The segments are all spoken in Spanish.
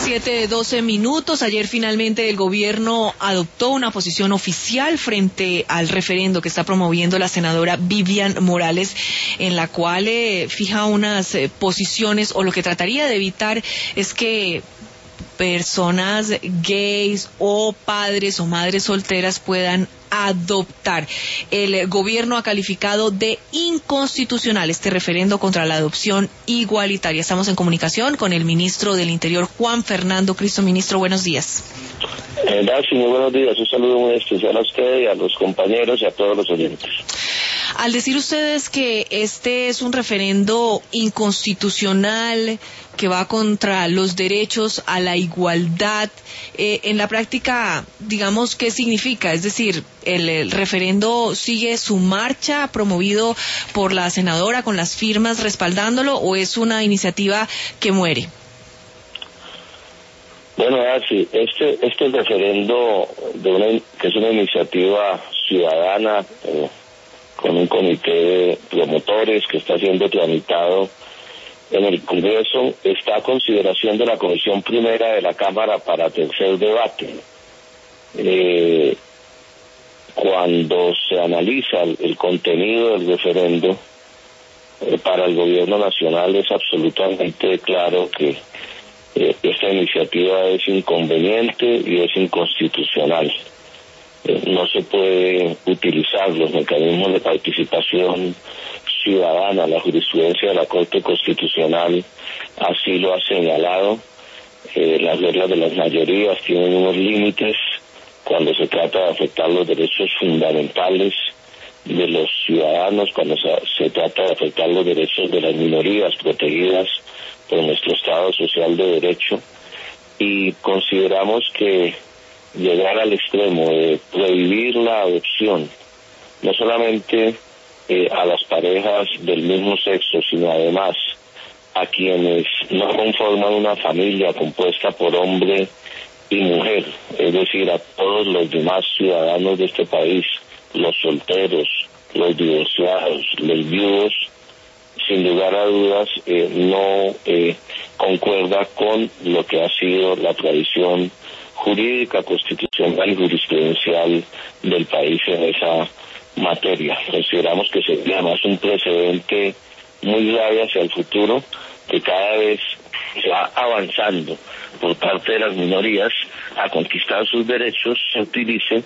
7:12. Ayer finalmente el gobierno adoptó una posición oficial frente al referendo que está promoviendo la senadora Vivian Morales, en la cual fija unas posiciones, o lo que trataría de evitar es que personas gays o padres o madres solteras puedan adoptar. El gobierno ha calificado de inconstitucional este referendo contra la adopción igualitaria. Estamos en comunicación con el ministro del Interior, Juan Fernando Cristo. Ministro, buenos días. Gracias, muy buenos días. Un saludo muy especial a usted y a los compañeros y a todos los oyentes. Al decir ustedes que este es un referendo inconstitucional, que va contra los derechos a la igualdad, en la práctica, digamos, ¿qué significa? Es decir, ¿el referendo sigue su marcha promovido por la senadora con las firmas respaldándolo, o es una iniciativa que muere? Bueno, sí, este referendo que es una iniciativa ciudadana con un comité de promotores que está siendo tramitado en el Congreso, está a consideración de la Comisión Primera de la Cámara para tercer debate. Cuando se analiza el contenido del referendo, para el gobierno nacional es absolutamente claro que esta iniciativa es inconveniente y es inconstitucional. No se puede utilizar los mecanismos de participación ciudadana. La jurisprudencia de la Corte Constitucional así lo ha señalado. Las reglas de las mayorías tienen unos límites cuando se trata de afectar los derechos fundamentales de los ciudadanos, cuando se trata de afectar los derechos de las minorías protegidas por nuestro Estado Social de Derecho, y consideramos que llegar al extremo de prohibir la adopción, no solamente a las parejas del mismo sexo, sino además a quienes no conforman una familia compuesta por hombre y mujer, es decir, a todos los demás ciudadanos de este país, los solteros, los divorciados, los viudos, sin lugar a dudas no concuerda con lo que ha sido la tradición jurídica, constitucional y jurisprudencial del país en esa materia. Consideramos que sería además un precedente muy grave hacia el futuro, que cada vez se va avanzando por parte de las minorías a conquistar sus derechos, se utilicen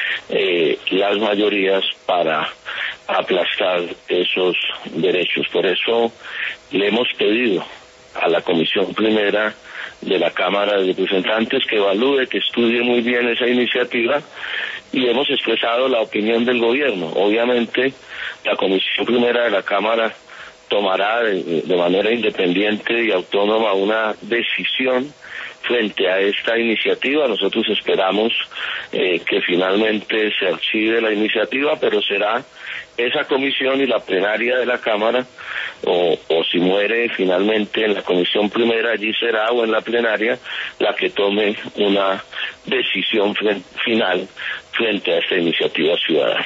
las mayorías para aplastar esos derechos. Por eso le hemos pedido a la Comisión Primera de la Cámara de Representantes que evalúe, que estudie muy bien esa iniciativa, y hemos expresado la opinión del gobierno. Obviamente la Comisión Primera de la Cámara tomará de manera independiente y autónoma una decisión frente a esta iniciativa. Nosotros esperamos que finalmente se archive la iniciativa, pero será esa comisión y la plenaria de la Cámara, o si muere finalmente en la Comisión Primera, allí será, o en la plenaria, la que tome una decisión final frente a esta iniciativa ciudadana.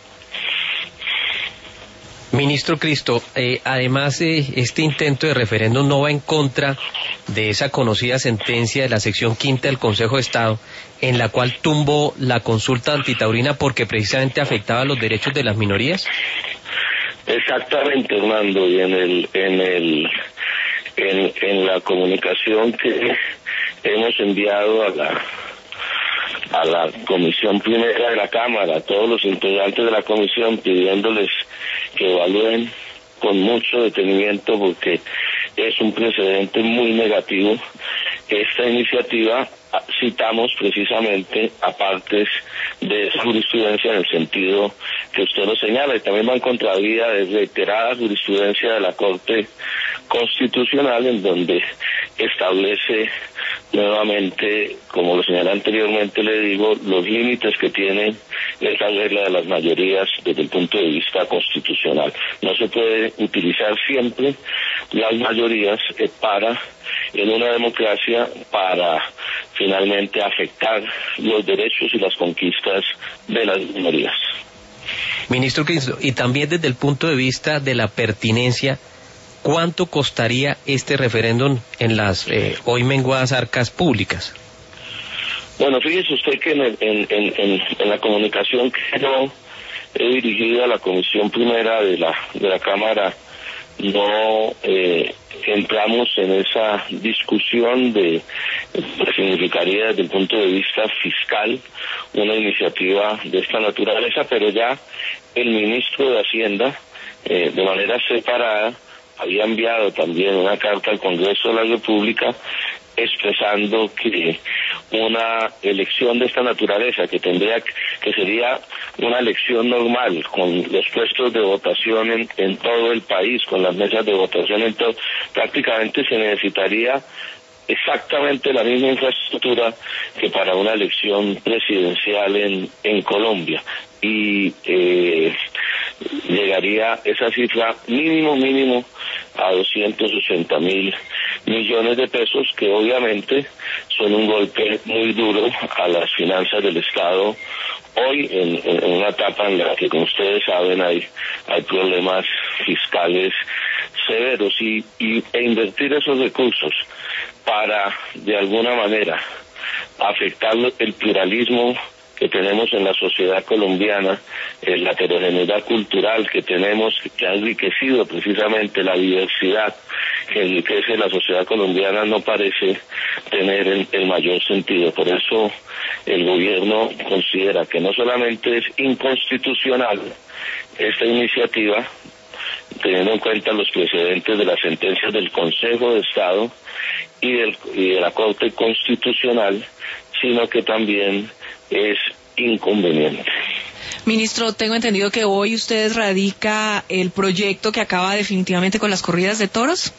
Ministro Cristo, además este intento de referéndum no va en contra de esa conocida sentencia de la sección 5ª del Consejo de Estado, en la cual tumbó la consulta antitaurina porque precisamente afectaba los derechos de las minorías. Exactamente, Hernando, y en la comunicación que hemos enviado a la Comisión Primera de la Cámara, a todos los integrantes de la comisión, pidiéndoles que evalúen con mucho detenimiento, porque es un precedente muy negativo esta iniciativa. Citamos precisamente a partes de esa jurisprudencia en el sentido que usted lo señala, y también va en contravía de reiterada jurisprudencia de la Corte Constitucional, en donde establece nuevamente, como lo señalé anteriormente, le digo, los límites que tiene esta regla de las mayorías desde el punto de vista constitucional. No se puede utilizar siempre las mayorías en una democracia para finalmente afectar los derechos y las conquistas de las minorías. Ministro Cristo, y también desde el punto de vista de la pertinencia, ¿cuánto costaría este referéndum en las hoy menguadas arcas públicas? Bueno, fíjese usted que en la comunicación que yo he dirigido a la Comisión Primera de la Cámara, no entramos en esa discusión de lo que significaría desde el punto de vista fiscal una iniciativa de esta naturaleza, pero ya el ministro de Hacienda, de manera separada, había enviado también una carta al Congreso de la República expresando que una elección de esta naturaleza, que sería una elección normal, con los puestos de votación en todo el país, con las mesas de votación en todo, prácticamente se necesitaría exactamente la misma infraestructura que para una elección presidencial en Colombia, y llegaría esa cifra mínimo a 280.000 millones de pesos, que obviamente son un golpe muy duro a las finanzas del Estado hoy en una etapa en la que, como ustedes saben, hay problemas fiscales severos, e invertir esos recursos para de alguna manera afectar el pluralismo que tenemos en la sociedad colombiana, la heterogeneidad cultural que tenemos, que ha enriquecido precisamente la diversidad que enriquece la sociedad colombiana, no parece tener el mayor sentido. Por eso el gobierno considera que no solamente es inconstitucional esta iniciativa, teniendo en cuenta los precedentes de las sentencias del Consejo de Estado y de la Corte Constitucional, sino que también es inconveniente. Ministro, tengo entendido que hoy usted radica el proyecto que acaba definitivamente con las corridas de toros.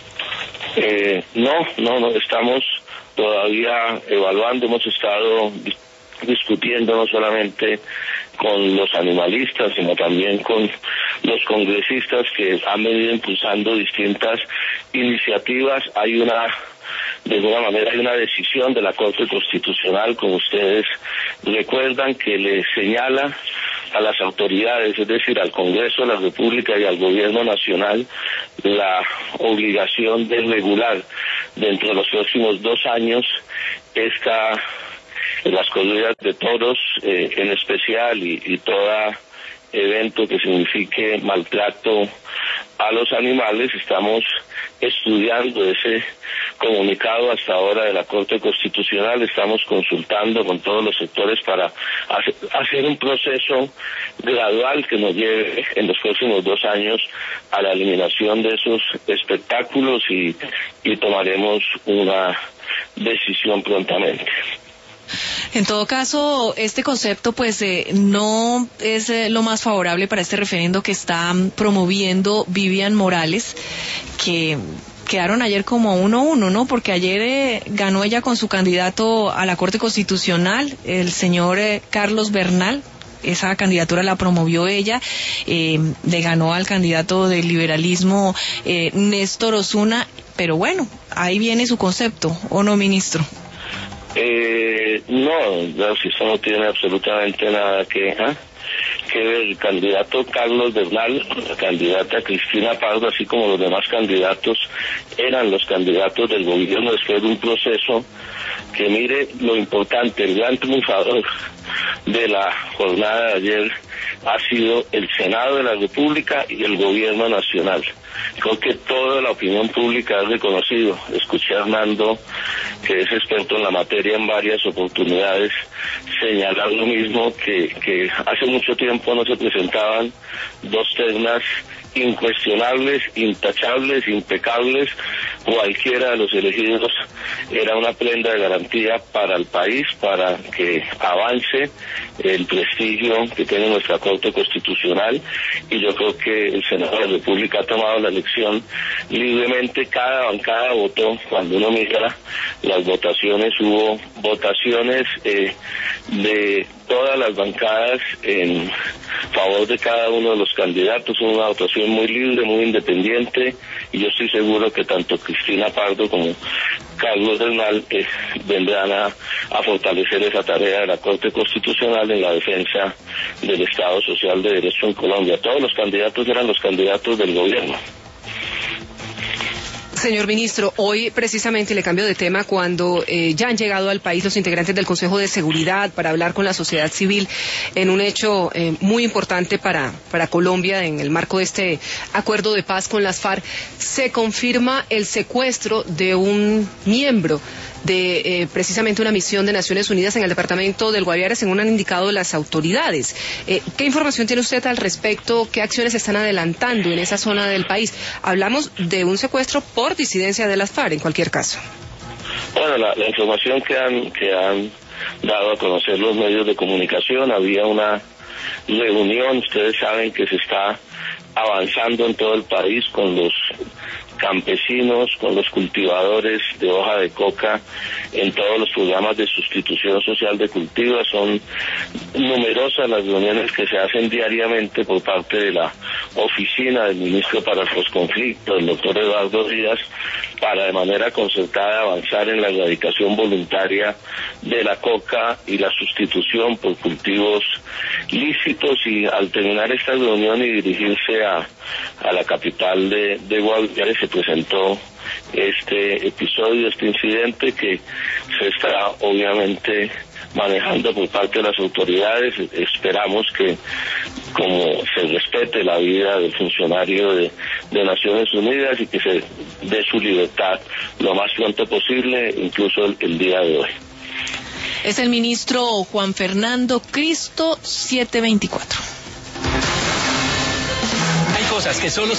No, estamos todavía evaluando, hemos estado discutiendo no solamente con los animalistas, sino también con los congresistas que han venido impulsando distintas iniciativas. De alguna manera hay una decisión de la Corte Constitucional, como ustedes recuerdan, que le señala a las autoridades, es decir, al Congreso de la República y al Gobierno Nacional, la obligación de regular dentro de los próximos 2 años las corridas de toros en especial, y todo evento que signifique maltrato a los animales. Estamos estudiando ese comunicado hasta ahora de la Corte Constitucional, estamos consultando con todos los sectores para hacer un proceso gradual que nos lleve en los próximos 2 años a la eliminación de esos espectáculos, y tomaremos una decisión prontamente. En todo caso, este concepto no es lo más favorable para este referendo que está promoviendo Vivian Morales, que quedaron ayer como 1-1, ¿no? Porque ayer ganó ella con su candidato a la Corte Constitucional, el señor Carlos Bernal. Esa candidatura la promovió ella, le ganó al candidato del liberalismo Néstor Osuna, pero bueno, ahí viene su concepto, ¿o no, ministro? No, si eso no tiene absolutamente nada que ver. El candidato Carlos Bernal, la candidata Cristina Pardo, así como los demás candidatos, eran los candidatos del gobierno después de un proceso que, mire lo importante, el gran triunfador de la jornada de ayer ha sido el Senado de la República y el Gobierno Nacional. Creo que toda la opinión pública ha reconocido. Escuché a Hernando, que es experto en la materia, en varias oportunidades señalar lo mismo, que hace mucho tiempo no se presentaban 2 ternas incuestionables, intachables, impecables. Cualquiera de los elegidos era una prenda de garantía para el país, para que avance el prestigio que tiene nuestra Corte Constitucional, y yo creo que el Senado de la República ha tomado la elección libremente. Cada bancada votó. Cuando uno mira las votaciones, hubo votaciones de todas las bancadas en favor de cada uno de los candidatos. Una votación muy libre, muy independiente, y yo estoy seguro que tanto Cristina Pardo como Carlos Bernal vendrán a fortalecer esa tarea de la Corte Constitucional en la defensa del Estado Social de Derecho en Colombia. Todos los candidatos eran los candidatos del gobierno. Señor ministro, hoy precisamente le cambio de tema cuando ya han llegado al país los integrantes del Consejo de Seguridad para hablar con la sociedad civil en un hecho muy importante para Colombia en el marco de este acuerdo de paz con las FARC. Se confirma el secuestro de un miembro de precisamente una misión de Naciones Unidas en el departamento del Guaviare, según han indicado las autoridades. ¿Qué información tiene usted al respecto? ¿Qué acciones se están adelantando en esa zona del país? Hablamos de un secuestro por disidencia de las FARC, en cualquier caso. Bueno, la información que han dado a conocer los medios de comunicación, había una reunión, ustedes saben que se está avanzando en todo el país con los campesinos, con los cultivadores de hoja de coca en todos los programas de sustitución social de cultivos. Son numerosas las reuniones que se hacen diariamente por parte de la oficina del ministro para los conflictos, el doctor Eduardo Díaz, para de manera concertada avanzar en la erradicación voluntaria de la coca y la sustitución por cultivos lícitos. Y al terminar esta reunión y dirigirse a la capital de Guaviare, se presentó este episodio, este incidente que se está obviamente manejando por parte de las autoridades. Esperamos que, como se respete la vida del funcionario de Naciones Unidas y que se dé su libertad lo más pronto posible, incluso el día de hoy. Es el ministro Juan Fernando Cristo, 724. Hay cosas que solo